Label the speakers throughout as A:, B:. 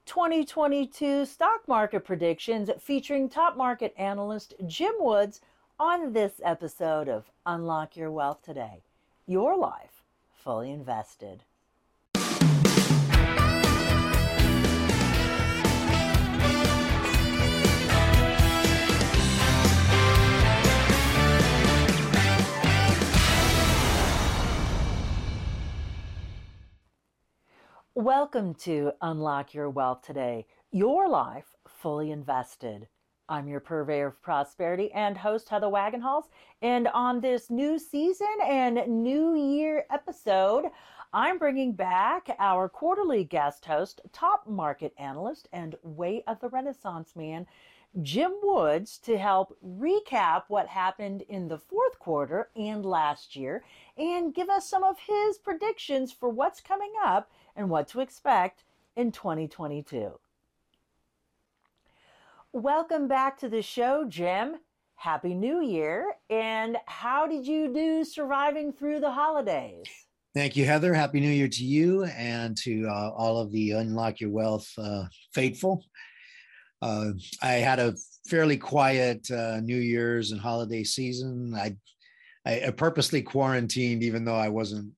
A: 2022 stock market predictions featuring top market analyst Jim Woods on this episode of Unlock Your Wealth Today. Your life fully invested. Welcome to Unlock Your Wealth Today, your life fully invested. I'm your purveyor of prosperity and host Heather Wagenhals, and on this new season and new year episode, I'm bringing back our quarterly guest host, top market analyst, and way of the Renaissance man, Jim Woods, to help recap what happened in the fourth quarter and last year and give us some of his predictions for what's coming up and what to expect in 2022. Welcome back to the show, Jim. Happy New Year. And how did you do surviving through the holidays?
B: Thank you, Heather. Happy New Year to you and to all of the Unlock Your Wealth faithful. I had a fairly quiet New Year's and holiday season. I purposely quarantined, even though I wasn't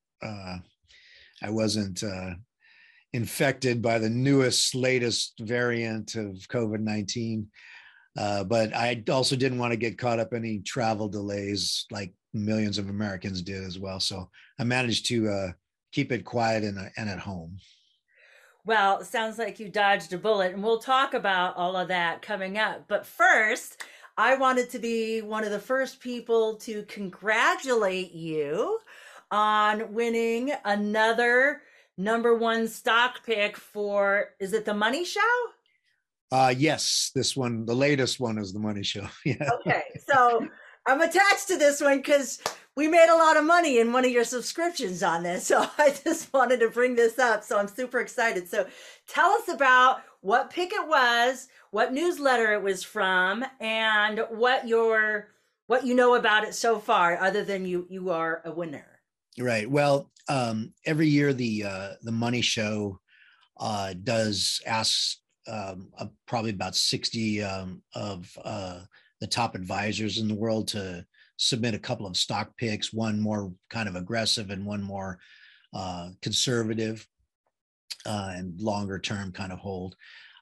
B: infected by the latest variant of COVID-19. But I also didn't want to get caught up in any travel delays like millions of Americans did as well. So I managed to keep it quiet and at home.
A: Well, it sounds like you dodged a bullet, and we'll talk about all of that coming up. But first, I wanted to be one of the first people to congratulate you on winning another number one stock pick for, is it the Money Show?
B: Yes, this one, the latest one, is the Money Show. Yeah.
A: Okay, so I'm attached to this one because we made a lot of money in one of your subscriptions on this. So I just wanted to bring this up. So I'm super excited. So tell us about what pick it was, what newsletter it was from, and what you know about it so far, other than you are a winner.
B: Right. Well, every year the Money Show does ask probably about 60 of the top advisors in the world to submit a couple of stock picks, one more kind of aggressive and one more conservative and longer term kind of hold.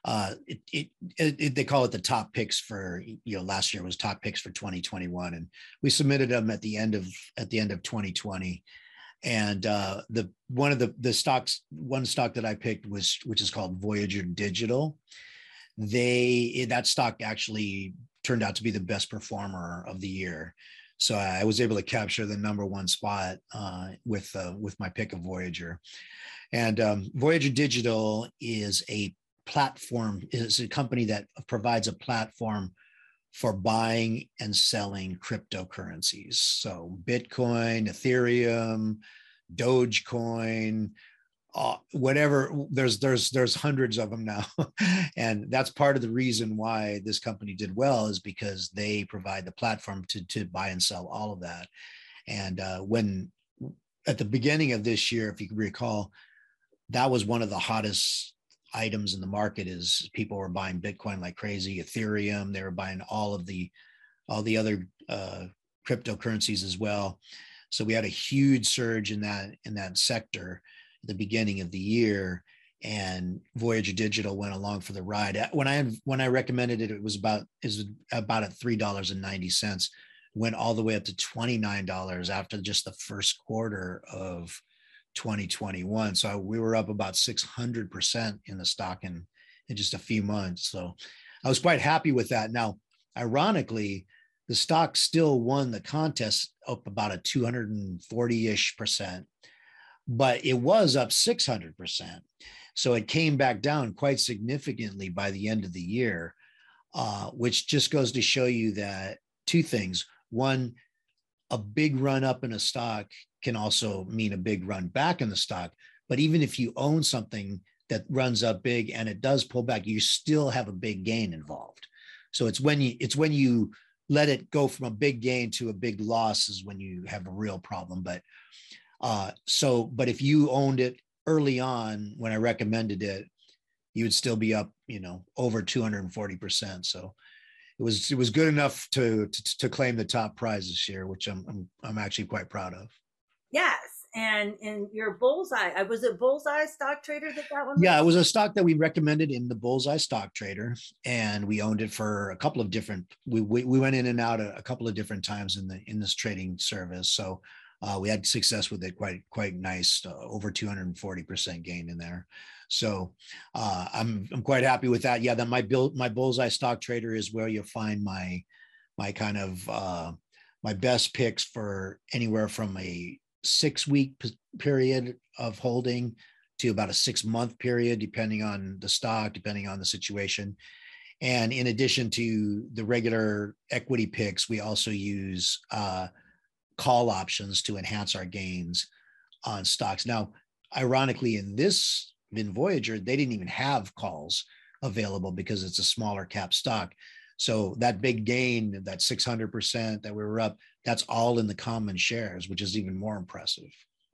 B: They call it the top picks for, last year was top picks for 2021, and we submitted them at the end of 2020. And one stock that I picked which is called Voyager Digital. That stock actually turned out to be the best performer of the year. So I was able to capture the number one spot with my pick of Voyager. And Voyager Digital is a company that provides a platform for buying and selling cryptocurrencies. So Bitcoin, Ethereum, Dogecoin, whatever, there's hundreds of them now. And that's part of the reason why this company did well, is because they provide the platform to buy and sell all of that. And when at the beginning of this year, if you can recall, that was one of the hottest items in the market, is people were buying Bitcoin like crazy, Ethereum, they were buying all the other cryptocurrencies as well. So we had a huge surge in that sector at the beginning of the year, and Voyager Digital went along for the ride. When I recommended it, it was about at $3.90, went all the way up to $29 after just the first quarter of 2021. So we were up about 600% in the stock in just a few months. So I was quite happy with that. Now, ironically, the stock still won the contest up about a 240-ish%, but it was up 600%. So it came back down quite significantly by the end of the year, which just goes to show you that two things. One, a big run up in a stock can also mean a big run back in the stock. But even if you own something that runs up big and it does pull back, you still have a big gain involved. So it's when you let it go from a big gain to a big loss is when you have a real problem. But if you owned it early on when I recommended it, you would still be up, over 240%. So it was good enough to claim the top prize this year, which I'm actually quite proud of.
A: Yes. And in your bullseye, was it Bullseye Stock Trader that one was?
B: Yeah, it was a stock that we recommended in the Bullseye Stock Trader, and we owned it for a couple of different. We went in and out a couple of different times in this trading service. So we had success with it, quite nice, over 240% gain in there. So I'm quite happy with that. Yeah, then my Bullseye Stock Trader is where you'll find my kind of my best picks for anywhere from a 6-week period of holding to about a 6-month period, depending on the stock, depending on the situation. And in addition to the regular equity picks, we also use call options to enhance our gains on stocks. Now, ironically, in Voyager, they didn't even have calls available because it's a smaller cap stock. So that big gain, that 600% that we were up, that's all in the common shares, which is even more impressive.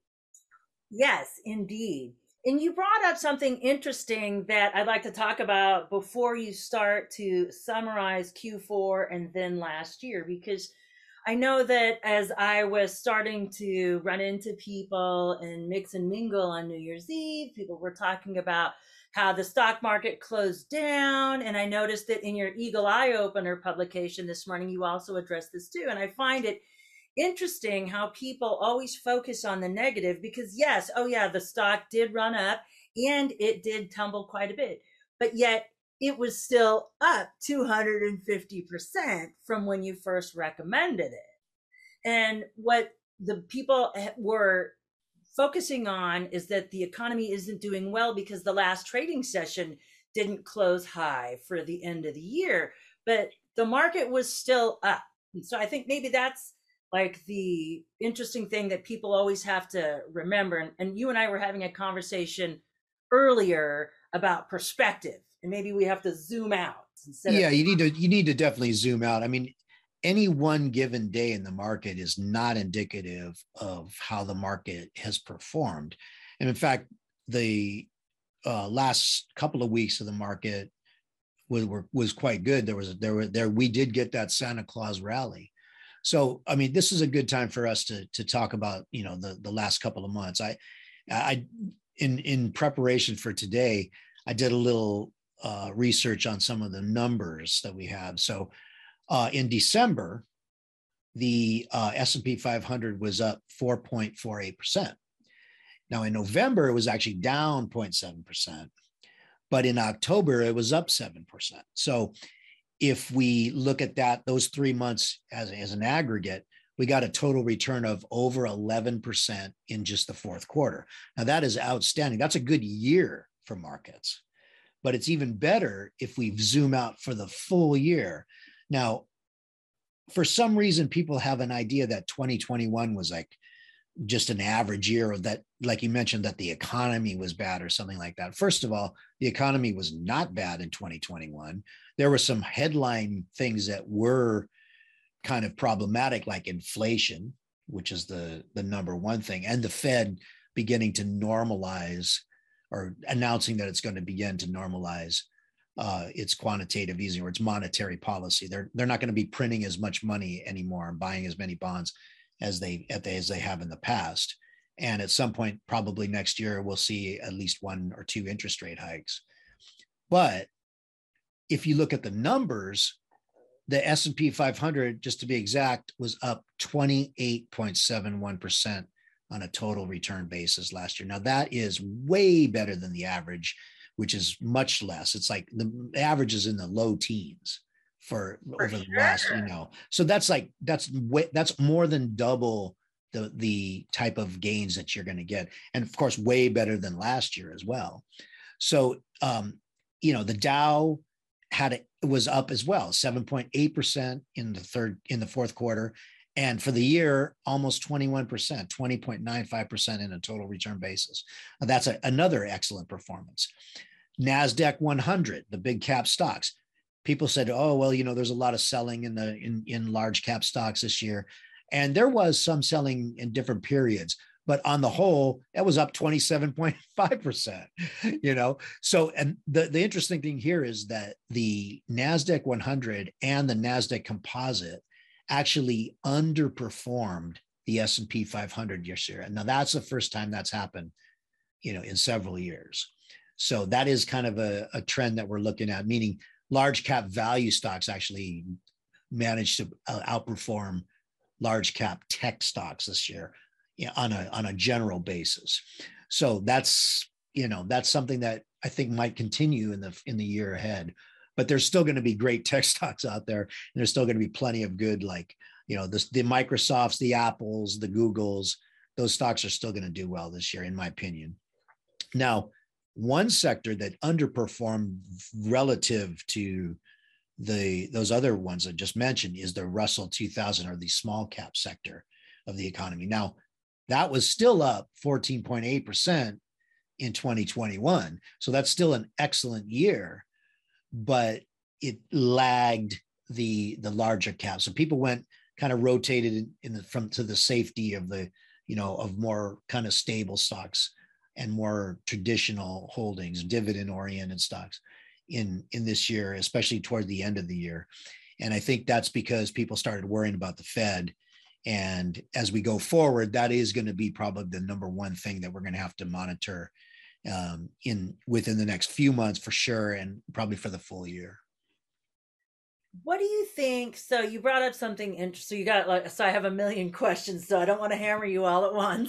A: Yes, indeed. And you brought up something interesting that I'd like to talk about before you start to summarize Q4 and then last year, because I know that as I was starting to run into people and mix and mingle on New Year's Eve, people were talking about how the stock market closed down. And I noticed that in your Eagle Eye Opener publication this morning, you also addressed this too. And I find it interesting how people always focus on the negative because, yes, oh yeah, the stock did run up and it did tumble quite a bit, but yet it was still up 250% from when you first recommended it. And what the people were focusing on is that the economy isn't doing well because the last trading session didn't close high for the end of the year, but the market was still up. And so I think maybe that's like the interesting thing that people always have to remember. And you and I were having a conversation earlier about perspective, and maybe we have to zoom out instead
B: Yeah,
A: of.
B: you need to definitely zoom out. I mean, any one given day in the market is not indicative of how the market has performed. And in fact, the last couple of weeks of the market was quite good. We did get that Santa Claus rally. So, I mean, this is a good time for us to talk about, the last couple of months. I in preparation for today, I did a little research on some of the numbers that we have. So in December, the S&P 500 was up 4.48%. Now in November, it was actually down 0.7%, but in October, it was up 7%. So if we look at those 3 months as an aggregate, we got a total return of over 11% in just the fourth quarter. Now that is outstanding. That's a good year for markets, but it's even better if we zoom out for the full year. Now, for some reason, people have an idea that 2021 was like just an average year, or that, like you mentioned, that the economy was bad or something like that. First of all, the economy was not bad in 2021. There were some headline things that were kind of problematic, like inflation, which is the number one thing, and the Fed beginning to normalize, or announcing that it's going to begin to normalize its quantitative easing, or its monetary policy. They're not going to be printing as much money anymore and buying as many bonds as they have in the past. And at some point, probably next year, we'll see at least 1 or 2 interest rate hikes. But if you look at the numbers, the S&P 500, just to be exact, was up 28.71% on a total return basis last year. Now that is way better than the average, which is much less. It's like the average is in the low teens for over the last, So that's more than double the type of gains that you're going to get, and of course, way better than last year as well. So, the Dow was up as well, 7.8% in the fourth quarter, and for the year, almost 21%, 20.95% in a total return basis. That's another excellent performance. NASDAQ 100, the big cap stocks. People said, oh, well, there's a lot of selling in large cap stocks this year. And there was some selling in different periods, but on the whole, that was up 27.5%, So, and the interesting thing here is that the NASDAQ 100 and the NASDAQ composite actually underperformed the S&P 500 this year. And now that's the first time that's happened, in several years. So that is kind of a trend that we're looking at, meaning large cap value stocks actually managed to outperform large cap tech stocks this year, on a general basis. So that's something that I think might continue in the year ahead. But there's still going to be great tech stocks out there, and there's still going to be plenty of good, like the Microsofts, the Apples, the Googles. Those stocks are still going to do well this year, in my opinion. Now, one sector that underperformed relative to those other ones I just mentioned is the Russell 2000, or the small cap sector of the economy. Now, that was still up 14.8% in 2021. So that's still an excellent year, but it lagged the larger cap. So people went kind of rotated to the safety of of more kind of stable stocks and more traditional holdings, dividend oriented stocks in this year, especially toward the end of the year. And I think that's because people started worrying about the Fed. And as we go forward, that is going to be probably the number one thing that we're going to have to monitor within the next few months for sure, and probably for the full year.
A: What do you think? So you brought up something interesting. So I have a million questions, so I don't want to hammer you all at once.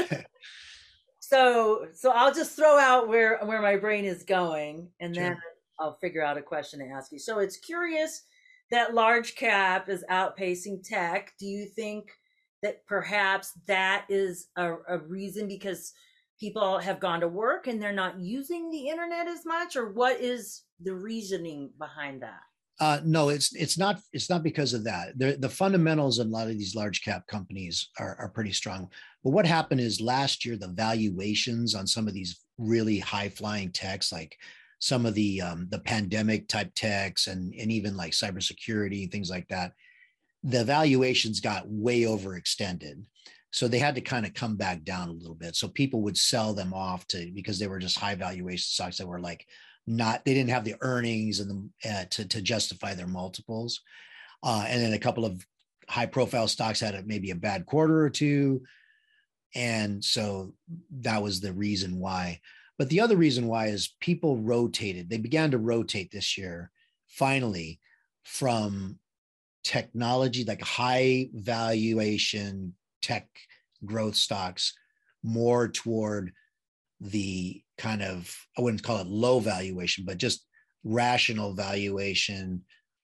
A: So I'll just throw out where my brain is going, and then
B: Sure.
A: I'll figure out a question to ask you. So it's curious that large cap is outpacing tech. Do you think that perhaps that is a reason because people have gone to work and they're not using the internet as much, or what is the reasoning behind that?
B: No, it's not because of that. The fundamentals in a lot of these large cap companies are pretty strong. But what happened is last year, the valuations on some of these really high flying techs, like some of the pandemic type techs and even like cybersecurity, things like that, the valuations got way overextended. So they had to kind of come back down a little bit. So people would sell them off because they were just high valuation stocks that were like they didn't have the earnings and to justify their multiples. And then a couple of high profile stocks had maybe a bad quarter or two. And so that was the reason why. But the other reason why is people rotated. They began to rotate this year, finally, from technology, like high valuation tech growth stocks, more toward the kind of, I wouldn't call it low valuation, but just rational valuation,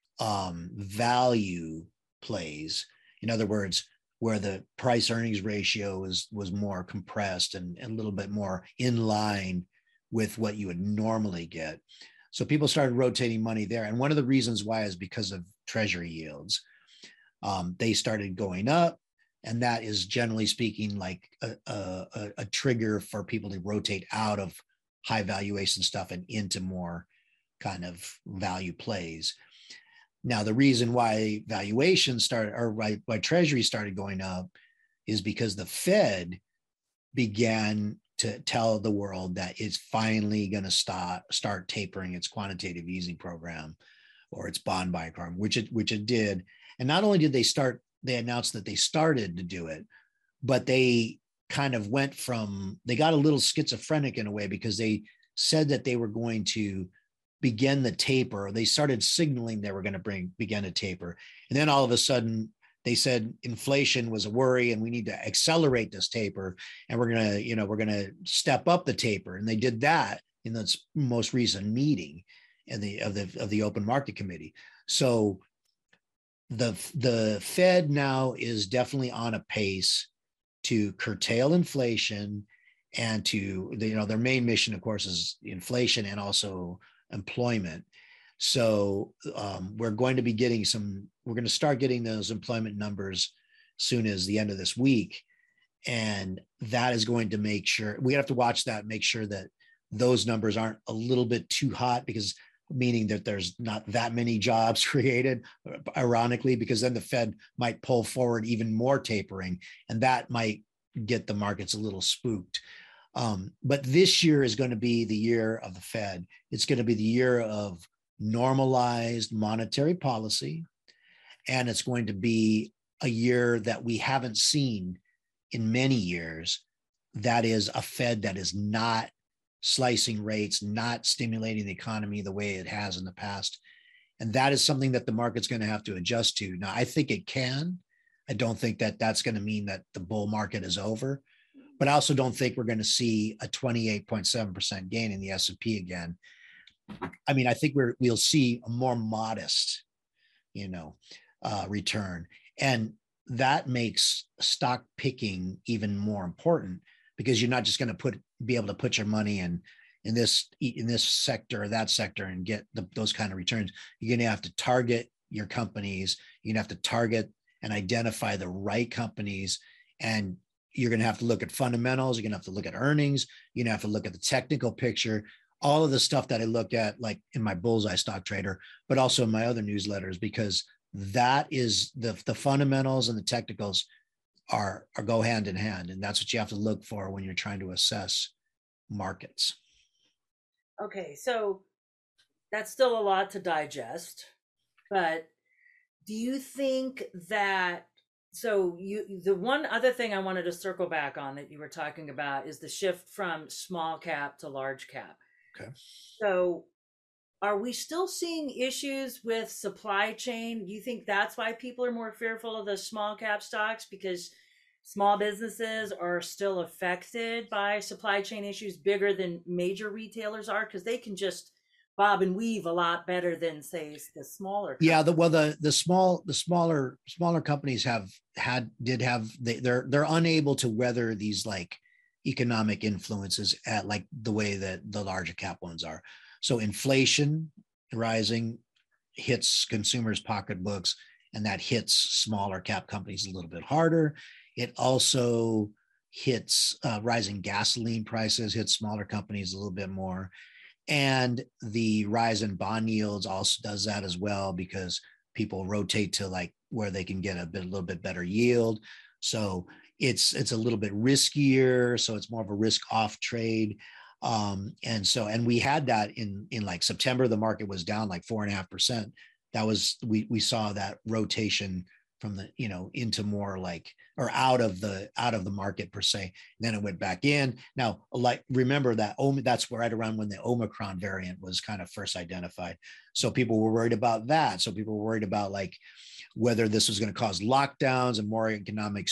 B: value plays. In other words, where the price earnings ratio was more compressed and a little bit more in line with what you would normally get. So people started rotating money there. And one of the reasons why is because of treasury yields. They started going up. And that is, generally speaking, like a trigger for people to rotate out of high valuation stuff and into more kind of value plays. Now, the reason why valuations started, or why treasury started going up, is because the Fed began to tell the world that it's finally going to start tapering its quantitative easing program, or its bond buying program, which it did. And not only did they announced that they started to do it, but they kind of they got a little schizophrenic in a way, because they said that they were going to begin the taper. They started signaling they were going to begin a taper. And then all of a sudden they said inflation was a worry and we need to accelerate this taper. And we're going to step up the taper. And they did that in the most recent meeting of the Open Market Committee. So the Fed now is definitely on a pace to curtail inflation, and their main mission, of course, is inflation and also employment. So we're going to start getting those employment numbers soon as the end of this week. And that is going to make sure we have to watch that, make sure that those numbers aren't a little bit too hot, because meaning that there's not that many jobs created, ironically, because then the Fed might pull forward even more tapering, and that might get the markets a little spooked. But this year is going to be the year of the Fed. It's going to be the year of normalized monetary policy. And it's going to be a year that we haven't seen in many years. That is a Fed that is not slicing rates, not stimulating the economy the way it has in the past. And that is something that the market's going to have to adjust to. Now, I think it can. I don't think that that's going to mean that the bull market is over. But I also don't think we're going to see a 28.7% gain in the S&P again. I mean, I think we'll see a more modest, return. And that makes stock picking even more important, because you're not just going to be able to put your money in this sector or that sector and get those kind of returns. You're going to have to target your companies. You're going to have to target and identify the right companies, and you're going to have to look at fundamentals. You're going to have to look at earnings. You're going to have to look at the technical picture, all of the stuff that I look at, like in my Bullseye Stock Trader, but also in my other newsletters, because that is the fundamentals and the technicals are go hand in hand. And that's what you have to look for when you're trying to assess markets.
A: Okay, so that's still a lot to digest, but do you think that, the one other thing I wanted to circle back on that you were talking about is the shift from small cap to large cap.
B: Okay.
A: So are we still seeing issues with supply chain? Do you think that's why people are more fearful of the small cap stocks, because small businesses are still affected by supply chain issues bigger than major retailers are, because they can just bob and weave a lot better than, say, the smaller companies?
B: Yeah, the smaller companies they're unable to weather these like economic influences at like the way that the larger cap ones are. So inflation rising hits consumers' pocketbooks, and that hits smaller cap companies a little bit harder. It also hits rising gasoline prices, hits smaller companies a little bit more. And the rise in bond yields also does that as well, because people rotate to like where they can get a little bit better yield. So it's a little bit riskier. So it's more of a risk off trade. And we had that in like September, the market was down like 4.5%. That was, we saw that rotation from the, into more like, or out of the market per se. And then it went back in. Now, like, remember that that's right around when the Omicron variant was kind of first identified. So people were worried about that. So people were worried about like whether this was going to cause lockdowns and more economic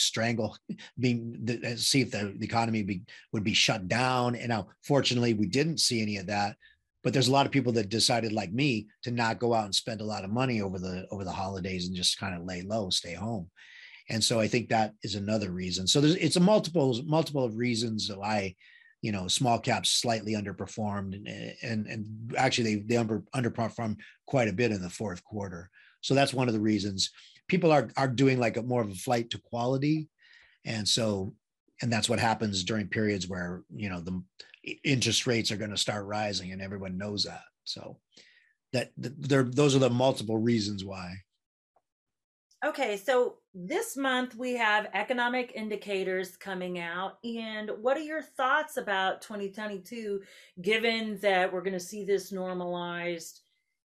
B: see if the economy would be shut down. And now, fortunately, we didn't see any of that. But there's a lot of people that decided, like me, to not go out and spend a lot of money over the holidays and just kind of lay low, stay home. And so I think that is another reason. So it's a multiple of reasons why, small caps slightly underperformed, and actually they underperformed quite a bit in the fourth quarter. So that's one of the reasons people are doing like more of a flight to quality. And that's what happens during periods where, the interest rates are going to start rising, and everyone knows that. So those are the multiple reasons why.
A: Okay, so this month we have economic indicators coming out. And what are your thoughts about 2022, given that we're going to see this normalized,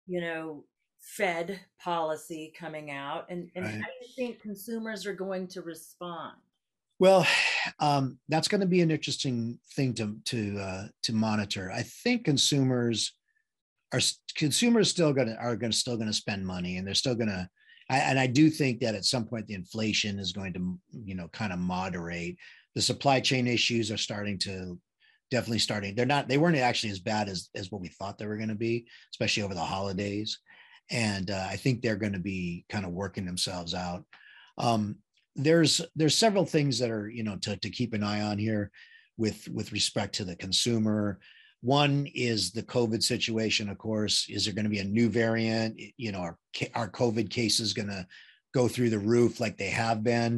A: Fed policy coming out? And right. How do you think consumers are going to respond?
B: Well, that's going to be an interesting thing to monitor. I think consumers are still going to spend money, and they're still going to. And I do think that at some point the inflation is going to, kind of moderate. The supply chain issues are definitely starting. They weren't actually as bad as what we thought they were going to be, especially over the holidays. And I think they're going to be kind of working themselves out. There's several things that are, to keep an eye on here with respect to the consumer. One is the COVID situation, of course. Is there going to be a new variant? Are COVID cases going to go through the roof like they have been?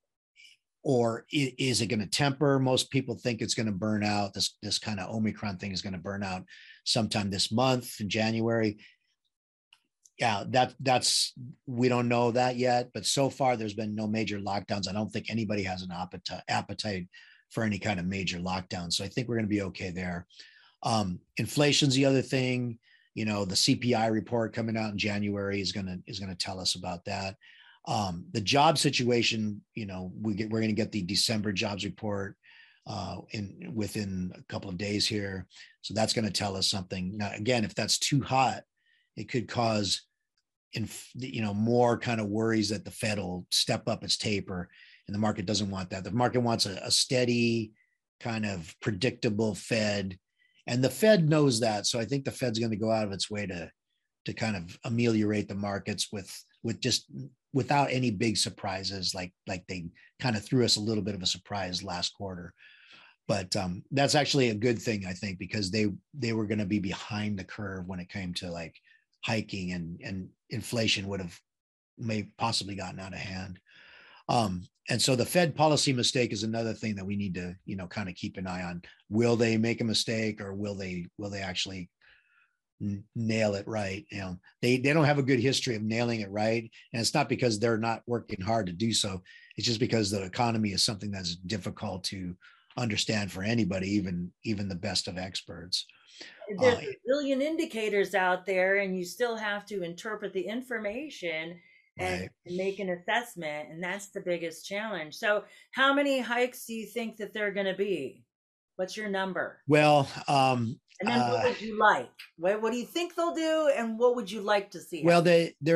B: Or is it going to temper? Most people think it's going to burn out. This kind of Omicron thing is going to burn out sometime this month in January. Yeah, that's we don't know that yet, but so far there's been no major lockdowns. I don't think anybody has an appetite for any kind of major lockdown. So I think we're going to be okay there. Inflation's the other thing. The CPI report coming out in January is gonna tell us about that. The job situation, we're going to get the December jobs report within a couple of days here, so that's going to tell us something. Now, again, if that's too hot, it could cause more kind of worries that the Fed will step up its taper, and the market doesn't want that. The market wants a steady, kind of predictable Fed, and the Fed knows that. So I think the Fed's going to go out of its way to kind of ameliorate the markets with just without any big surprises, like they kind of threw us a little bit of a surprise last quarter. But that's actually a good thing, I think, because they were going to be behind the curve when it came to like hiking, and inflation would have may possibly gotten out of hand. And so the Fed policy mistake is another thing that we need to, kind of keep an eye on. Will they make a mistake, or will they actually nail it right? They don't have a good history of nailing it right. And it's not because they're not working hard to do so. It's just because the economy is something that's difficult to understand for anybody, even the best of experts.
A: There's a billion indicators out there, and you still have to interpret the information and
B: Right.
A: make an assessment, and that's the biggest challenge. So how many hikes do you think that they're going to be? What's your number?
B: Well,
A: And then what would you like? What do you think they'll do, and what would you like to see
B: well,
A: happen?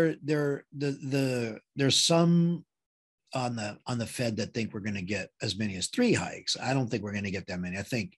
B: there's some on the Fed that think we're going to get as many as 3 hikes. I don't think we're going to get that many. I think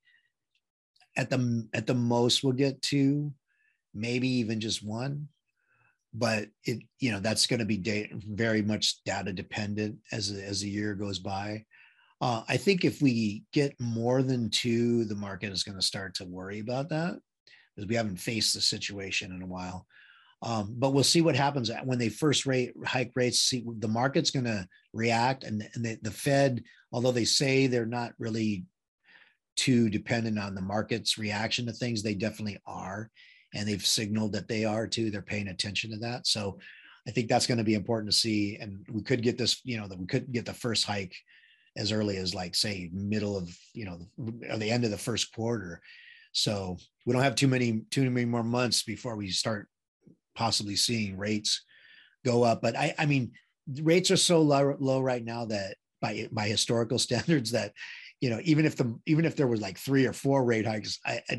B: at the most we'll get 2, maybe even just 1. But that's going to be very much data dependent as the year goes by. I think if we get more than 2, the market is going to start to worry about that, because we haven't faced the situation in a while. But we'll see what happens when they first hike rates. See, the market's going to react, and the Fed, although they say they're not really too dependent on the market's reaction to things, they definitely are, and they've signaled that they are too. They're paying attention to that. So I think that's going to be important to see. And we could get this, that we could get the first hike as early as, like, say, middle of, or the end of the first quarter. So we don't have too many more months before we start possibly seeing rates go up. But I mean, rates are so low right now that by historical standards, that even if there was like 3 or 4 rate hikes,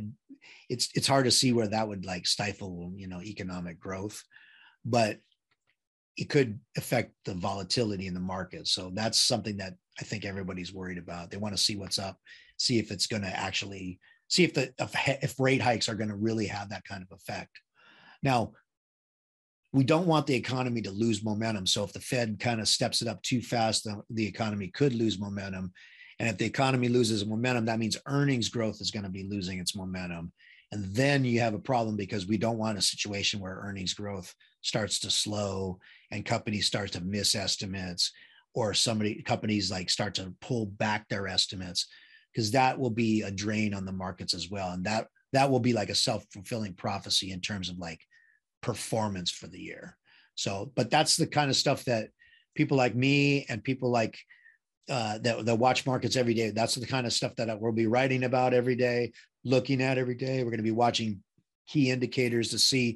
B: it's hard to see where that would like stifle economic growth. But it could affect the volatility in the market. So that's something that I think everybody's worried about. They want to see what's up, see if it's going to actually see if rate hikes are going to really have that kind of effect. Now, we don't want the economy to lose momentum. So if the Fed kind of steps it up too fast, the economy could lose momentum. And if the economy loses momentum, that means earnings growth is going to be losing its momentum. And then you have a problem, because we don't want a situation where earnings growth starts to slow and companies start to miss estimates, or companies like start to pull back their estimates, because that will be a drain on the markets as well. And that will be like a self-fulfilling prophecy in terms of like performance for the year. So, but that's the kind of stuff that people like me and people like that watch markets every day, that's the kind of stuff that we'll be writing about every day, looking at every day. We're going to be watching key indicators to see,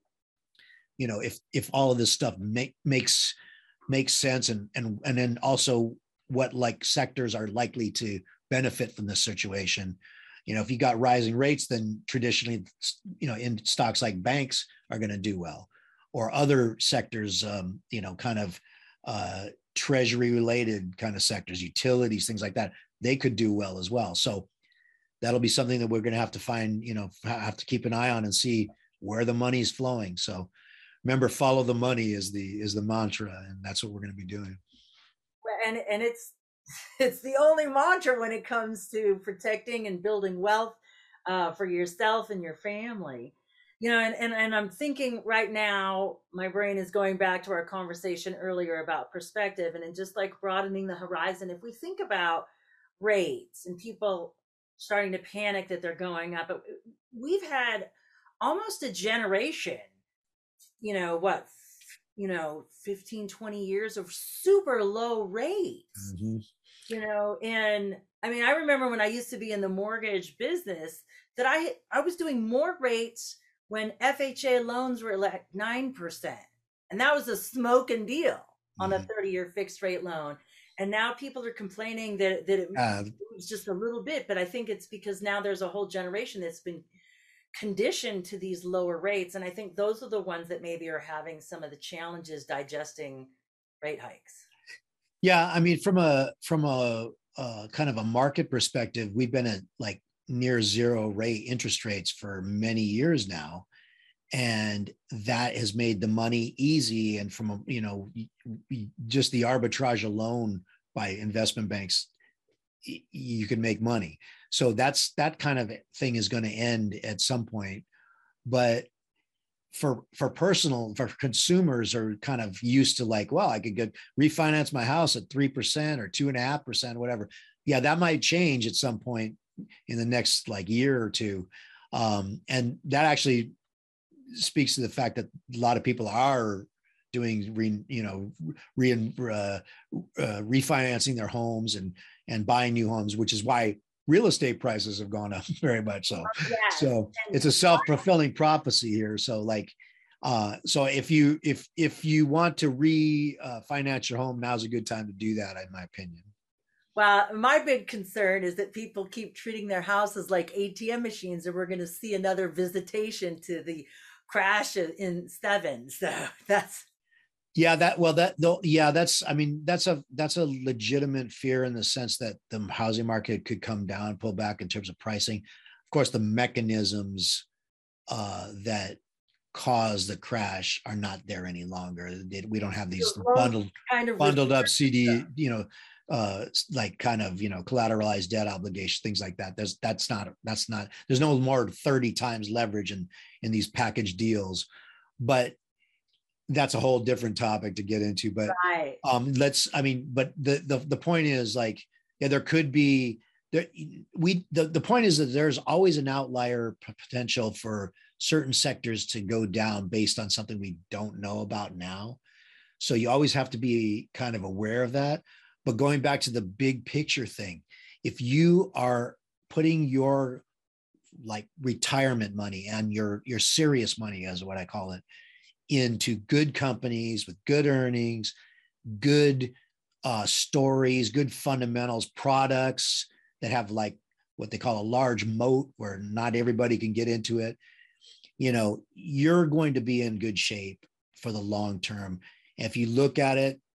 B: if all of this stuff makes sense, and then also what like sectors are likely to benefit from this situation. If you got rising rates, then traditionally, in stocks like banks are going to do well, or other sectors, kind of treasury related kind of sectors, utilities, things like that, they could do well as well. So that'll be something that we're going to have to find, have to keep an eye on and see where the money is flowing. So remember, follow the money is the mantra, and that's what we're going to be doing.
A: And it's the only mantra when it comes to protecting and building wealth for yourself and your family. And I'm thinking right now, my brain is going back to our conversation earlier about perspective, and just like broadening the horizon. If we think about rates and people starting to panic that they're going up, we've had almost a generation what, 15, 20 years of super low rates.
B: Mm-hmm.
A: And I mean, I remember when I used to be in the mortgage business that I was doing more rates when FHA loans were like 9%. And that was a smoking deal on a
B: Mm-hmm.
A: 30-year fixed rate loan. And now people are complaining that it
B: Uh,
A: moves just a little bit, but I think it's because now there's a whole generation that's been conditioned to these lower rates. And I think those are the ones that maybe are having some of the challenges digesting rate hikes.
B: yeah, I mean, from a kind of a market perspective, we've been at like near zero rate interest rates for many years now, and that has made the money easy. And just the arbitrage alone by investment banks, you can make money. So that kind of thing is going to end at some point. But for consumers are kind of used to like, well, I could get refinance my house at 3% or 2.5%, whatever. Yeah, that might change at some point in the next like year or two. And that actually speaks to the fact that a lot of people are doing refinancing their homes and buying new homes, which is why real estate prices have gone up very much.
A: Yes.
B: So it's a self-fulfilling prophecy here. So like, so if you want to refinance your home, now's a good time to do that, in my opinion.
A: Well, my big concern is that people keep treating their houses like ATM machines, and we're going to see another visitation to the crash in seven. So that's
B: Yeah, that's, I mean, that's a legitimate fear in the sense that the housing market could come down, pull back in terms of pricing. Of course, the mechanisms that cause the crash are not there any longer. We don't have these
A: kind of
B: bundled up CD, like kind of, collateralized debt obligation, things like that. There's no more 30 times leverage in these package deals, but that's a whole different topic to get into. But
A: right.
B: But the point is like, yeah, there could be there. The point is that there's always an outlier potential for certain sectors to go down based on something we don't know about now. So you always have to be kind of aware of that. But going back to the big picture thing, if you are putting your like retirement money and your serious money, as what I call it, into good companies with good earnings, good stories, good fundamentals, products that have like what they call a large moat where not everybody can get into it, you're going to be in good shape for the long term. And if you look at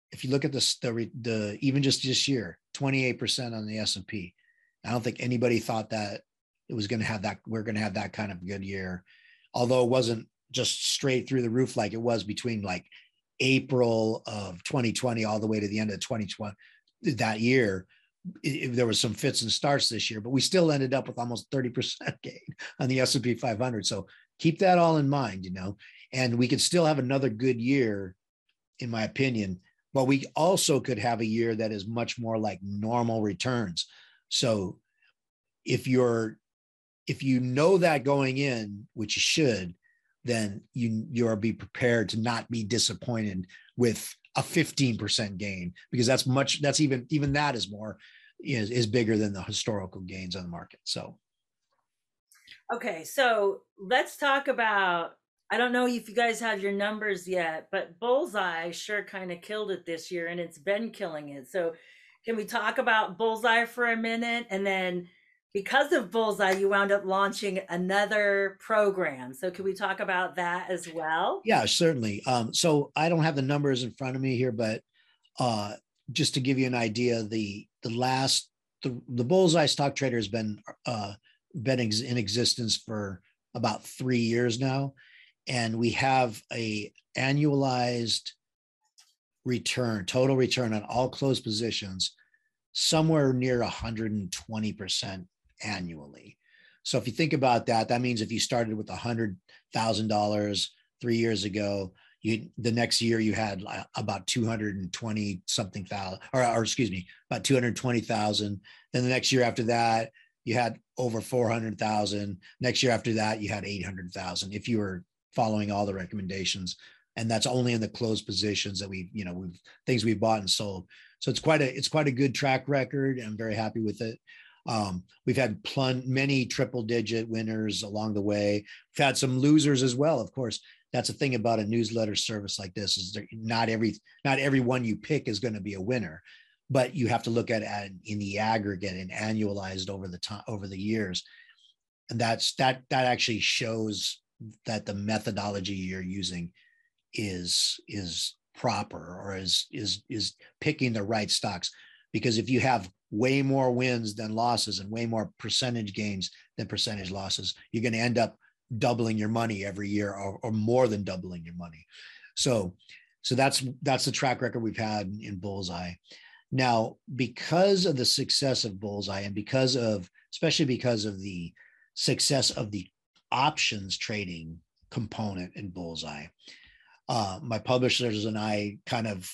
B: the even just this year, 28% on the S&P. I don't think anybody thought that it was going to have that. We're going to have that kind of good year, although it wasn't just straight through the roof like it was between like April of 2020 all the way to the end of 2020 that year. There was some fits and starts this year, but we still ended up with almost 30% gain on the S&P 500. So keep that all in mind, and we could still have another good year, in my opinion, but we also could have a year that is much more like normal returns. So if you know that going in, which you should, then you'll be prepared to not be disappointed with a 15% gain, because that's even that is more is bigger than the historical gains on the market. So
A: okay, so let's talk about, I don't know if you guys have your numbers yet, but Bullseye sure kind of killed it this year, and it's been killing it. So can we talk about Bullseye for a minute? And then because of Bullseye, you wound up launching another program. So can we talk about that as well?
B: yeah, certainly. So I don't have the numbers in front of me here, but just to give you an idea, the Bullseye Stock Trader has been in existence for about 3 years now, and we have a annualized total return on all closed positions somewhere near 120% annually. So if you think about that, that means if you started with $100,000 3 years ago, the next year you had about 220 something thousand, or excuse me, about 220,000. Then the next year after that, you had over 400,000. Next year after that, you had 800,000. If you were following all the recommendations. And that's only in the closed positions that things we've bought and sold. So it's quite a good track record. I'm very happy with it. We've had many triple digit winners along the way. We've had some losers as well. Of course, that's the thing about a newsletter service like this is not every one you pick is going to be a winner, but you have to look at it in the aggregate and annualized over the years. And that actually shows that the methodology you're using is proper, or is picking the right stocks. Because if you have way more wins than losses and way more percentage gains than percentage losses, you're going to end up doubling your money every year, or more than doubling your money. So that's the track record we've had in Bullseye. Now, because of the success of Bullseye, and especially because of the success of the options trading component in Bullseye, my publishers and I kind of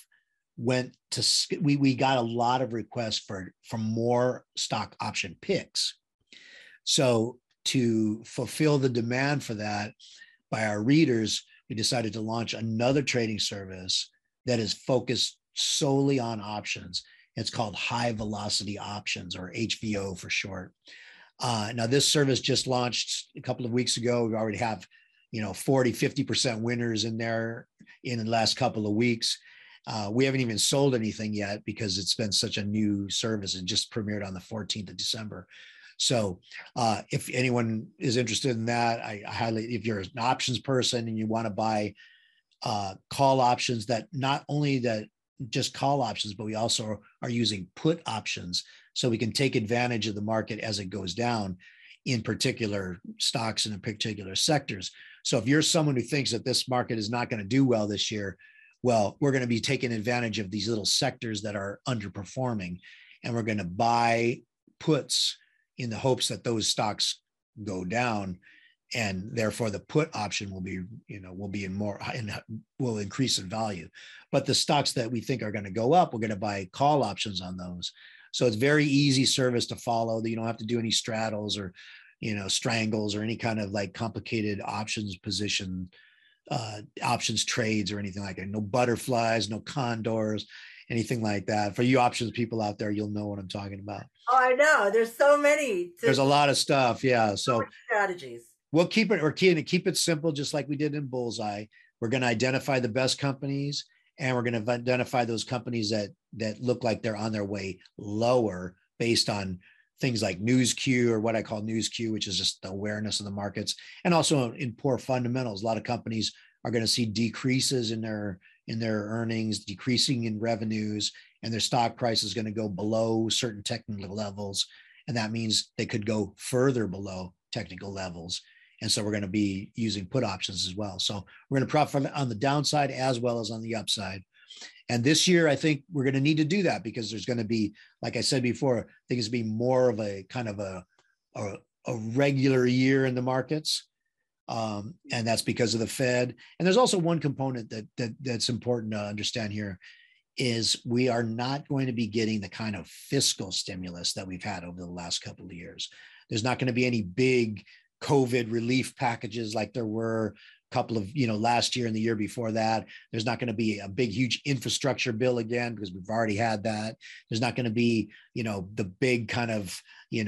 B: we got a lot of requests for more stock option picks. So to fulfill the demand for that by our readers, we decided to launch another trading service that is focused solely on options. It's called High Velocity Options, or HVO for short. Now, this service just launched a couple of weeks ago. We already have 40-50% winners in there in the last couple of weeks. We haven't even sold anything yet because it's been such a new service and just premiered on the 14th of December. So if anyone is interested in that, I highly, if you're an options person and you want to buy call options, that not only that just call options, but we also are using put options so we can take advantage of the market as it goes down in particular stocks and in particular sectors. So if you're someone who thinks that this market is not going to do well this year, well, we're going to be taking advantage of these little sectors that are underperforming, and we're going to buy puts in the hopes that those stocks go down, and therefore the put option will increase in value. But the stocks that we think are going to go up, we're going to buy call options on those. So it's very easy service to follow. You don't have to do any straddles or strangles or any kind of like complicated options position options trades or anything like that. No butterflies, no condors, anything like that. For you options people out there, you'll know what I'm talking about.
A: Oh, I know. There's so many.
B: There's a lot of stuff. Yeah.
A: So strategies.
B: We're keep it simple, just like we did in Bullseye. We're going to identify the best companies, and we're going to identify those companies that look like they're on their way lower based on things like NewsQ, or what I call NewsQ, which is just the awareness of the markets, and also in poor fundamentals. A lot of companies are going to see decreases in their earnings, decreasing in revenues, and their stock price is going to go below certain technical levels. And that means they could go further below technical levels. And so we're going to be using put options as well. So we're going to profit on the downside as well as on the upside. And this year, I think we're going to need to do that because there's going to be, like I said before, I think it's be more of a kind of a regular year in the markets. And that's because of the Fed. And there's also one component that's important to understand here is we are not going to be getting the kind of fiscal stimulus that we've had over the last couple of years. There's not going to be any big COVID relief packages like there were couple of, last year and the year before that. There's not going to be a big, huge infrastructure bill again because we've already had that. There's not going to be, the big kind of,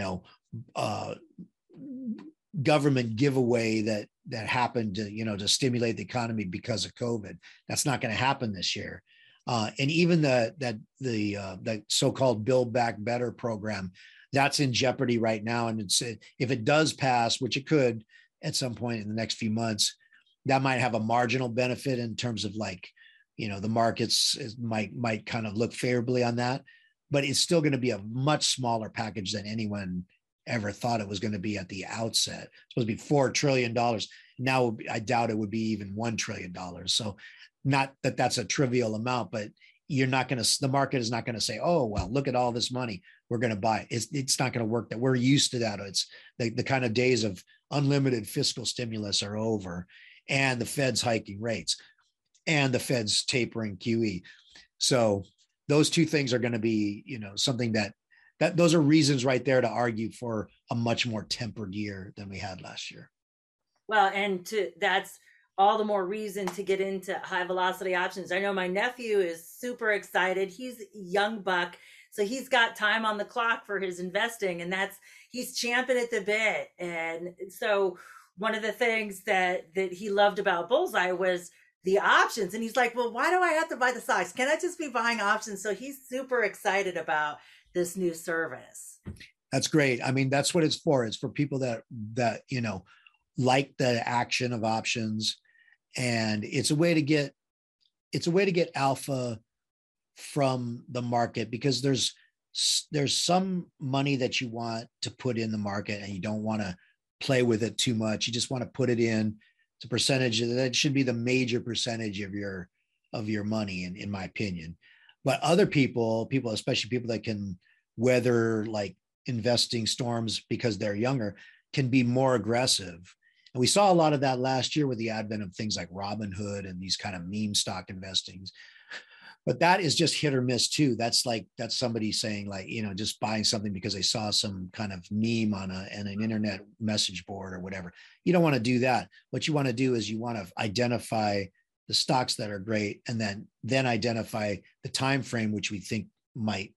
B: government giveaway that happened to, to stimulate the economy because of COVID. That's not going to happen this year. And even the so-called Build Back Better program, that's in jeopardy right now. And if it does pass, which it could at some point in the next few months, that might have a marginal benefit in terms of the markets might kind of look favorably on that, but it's still going to be a much smaller package than anyone ever thought it was going to be at the outset. It's supposed to be $4 trillion. Now, I doubt it would be even $1 trillion. So not that that's a trivial amount, but the market is not going to say, oh, well, look at all this money we're going to buy. It's not going to work. That we're used to that. It's the kind of days of unlimited fiscal stimulus are over. And the Fed's hiking rates and the Fed's tapering QE. So those two things are going to be, something that those are reasons right there to argue for a much more tempered year than we had last year.
A: Well, and that's all the more reason to get into high velocity options. I know my nephew is super excited. He's a young buck, so he's got time on the clock for his investing, and he's champing at the bit. And so one of the things that he loved about Bullseye was the options. And he's like, well, why do I have to buy the stocks? Can I just be buying options? So he's super excited about this new service.
B: That's great. I mean, that's what it's for. It's for people that like the action of options, and it's a way to get alpha from the market, because there's some money that you want to put in the market and you don't want to play with it too much. You just want to put it in. It's a percentage that should be the major percentage of your money, in my opinion. But other people, especially people that can weather like investing storms because they're younger, can be more aggressive. And we saw a lot of that last year with the advent of things like Robinhood and these kind of meme stock investings. But that is just hit or miss too. That's somebody saying like, just buying something because they saw some kind of meme on an internet message board or whatever. You don't want to do that. What you want to do is you want to identify the stocks that are great, and then identify the time frame which we think might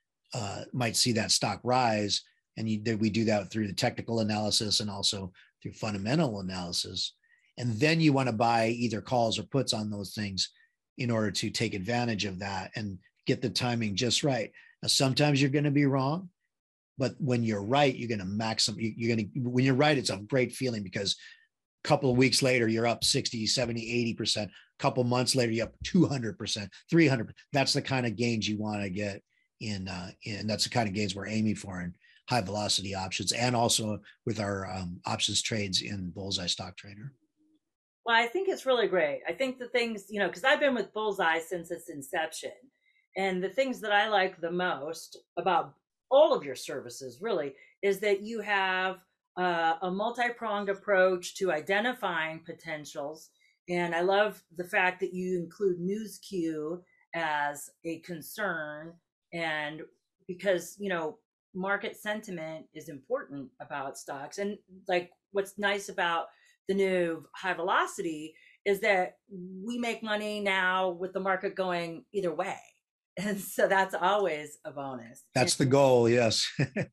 B: see that stock rise. And we do that through the technical analysis and also through fundamental analysis. And then you want to buy either calls or puts on those things in order to take advantage of that and get the timing just right. Now, sometimes you're going to be wrong, but when you're right, you're going to when you're right, it's a great feeling, because a couple of weeks later, you're up 60, 70, 80%. A couple of months later, you're up 200%, 300%. That's the kind of gains you want to get in that's the kind of gains we're aiming for in high velocity options, and also with our options trades in Bullseye Stock Trader.
A: Well, I think it's really great. I think the things, because I've been with Bullseye since its inception, and the things that I like the most about all of your services really is that you have a multi-pronged approach to identifying potentials. And I love the fact that you include NewsQ as a concern, and because, market sentiment is important about stocks. And like, what's nice about the new high velocity is that we make money now with the market going either way. And so that's always a bonus.
B: That's the goal. Yes.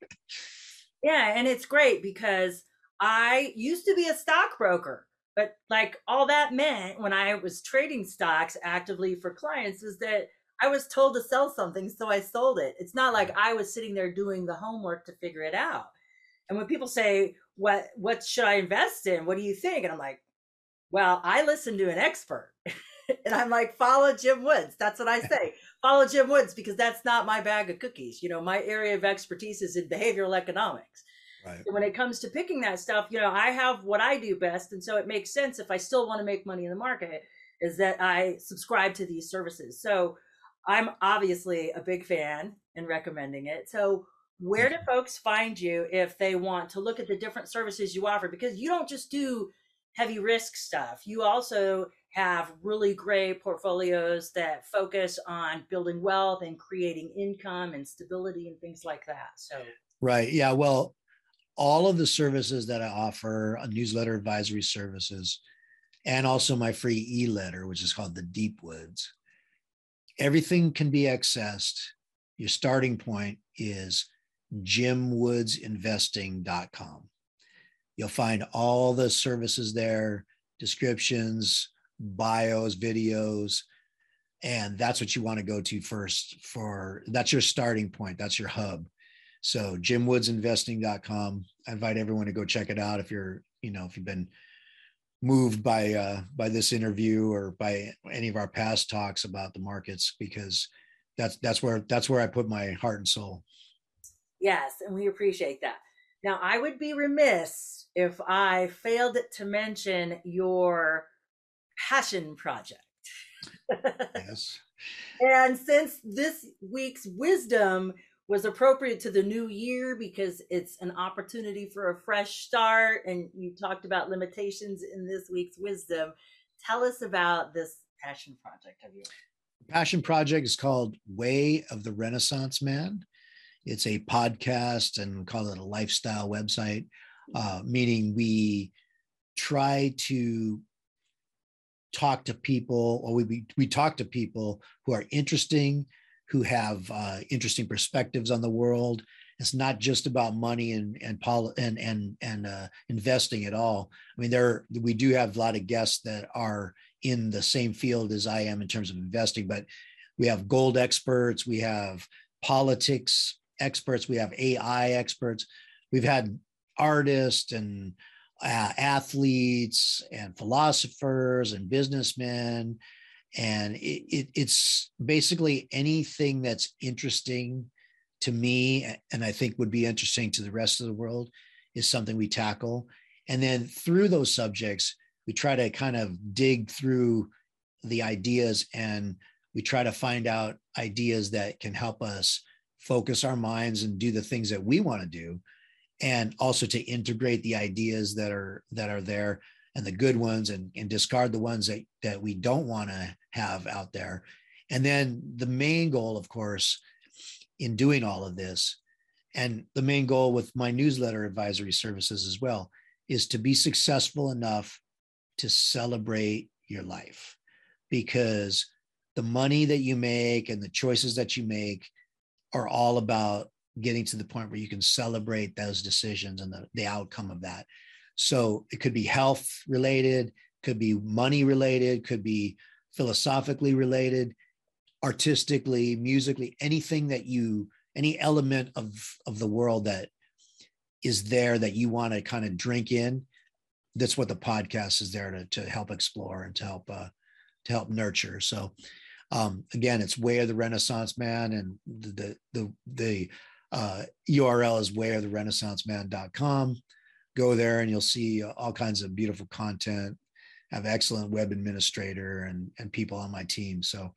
A: Yeah. And it's great because I used to be a stockbroker, but like all that meant when I was trading stocks actively for clients is that I was told to sell something, so I sold it. It's not like I was sitting there doing the homework to figure it out. And when people say, what should I invest in? What do you think? And I'm like, well, I listen to an expert. And I'm like, follow Jim Woods. That's what I say. Follow Jim Woods, because that's not my bag of cookies. My area of expertise is in behavioral economics. Right. And when it comes to picking that stuff, I have what I do best. And so it makes sense, if I still want to make money in the market, is that I subscribe to these services. So I'm obviously a big fan and recommending it. So where do folks find you if they want to look at the different services you offer? Because you don't just do heavy risk stuff. You also have really great portfolios that focus on building wealth and creating income and stability and things like that. So
B: right. Yeah. Well, all of the services that I offer, newsletter advisory services, and also my free e-letter, which is called the Deep Woods, everything can be accessed. Your starting point is jimwoodsinvesting.com. You'll find all the services there, descriptions, bios, videos, and that's what you want to go to first. That's your starting point. That's your hub. So jimwoodsinvesting.com. I invite everyone to go check it out if you've been moved by this interview or by any of our past talks about the markets, because that's where I put my heart and soul.
A: Yes, and we appreciate that. Now, I would be remiss if I failed to mention your passion project.
B: Yes.
A: And since this week's wisdom was appropriate to the new year because it's an opportunity for a fresh start, and you talked about limitations in this week's wisdom, tell us about this passion project of yours.
B: The passion project is called Way of the Renaissance Man. It's a podcast, and call it a lifestyle website, meaning we try to talk to people, or we talk to people who are interesting, who have interesting perspectives on the world. It's not just about money and investing at all. I mean, we do have a lot of guests that are in the same field as I am in terms of investing, but we have gold experts, we have politics experts, we have AI experts, we've had artists and athletes and philosophers and businessmen, and it's basically anything that's interesting to me, and I think would be interesting to the rest of the world, is something we tackle. And then through those subjects, we try to kind of dig through the ideas, and we try to find out ideas that can help us focus our minds and do the things that we want to do, and also to integrate the ideas that are there, and the good ones, and discard the ones that we don't want to have out there. And then the main goal, of course, in doing all of this, and the main goal with my newsletter advisory services as well, is to be successful enough to celebrate your life, because the money that you make and the choices that you make are all about getting to the point where you can celebrate those decisions and the outcome of that. So it could be health related, could be money related, could be philosophically related, artistically, musically, anything that any element of the world that is there that you want to kind of drink in. That's what the podcast is there to help explore and to help nurture. So again, it's Way of the Renaissance Man, and the URL is wayoftherenaissanceman.com. Go there and you'll see all kinds of beautiful content. I have excellent web administrator and people on my team. So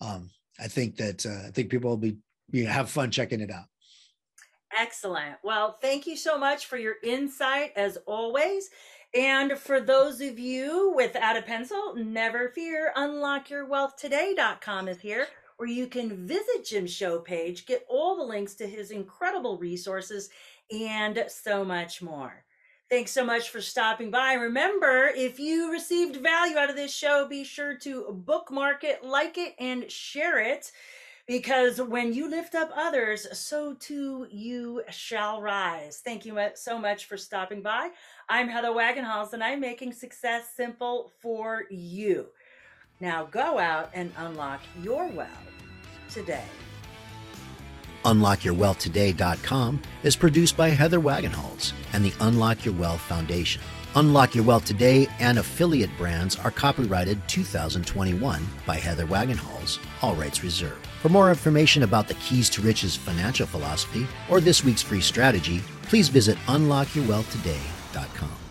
B: I think people will be have fun checking it out.
A: Excellent. Well, thank you so much for your insight as always. And for those of you without a pencil, never fear, unlockyourwealthtoday.com is here, where you can visit Jim's show page, get all the links to his incredible resources, and so much more. Thanks so much for stopping by. Remember, if you received value out of this show, be sure to bookmark it, like it, and share it, because when you lift up others, so too you shall rise. Thank you so much for stopping by. I'm Heather Wagenhals, and I'm making success simple for you. Now go out and unlock your wealth today.
C: UnlockYourWealthToday.com is produced by Heather Wagenhals and the Unlock Your Wealth Foundation. Unlock Your Wealth Today and affiliate brands are copyrighted 2021 by Heather Wagenhals, all rights reserved. For more information about the Keys to Riches financial philosophy or this week's free strategy, please visit UnlockYourWealthToday.com.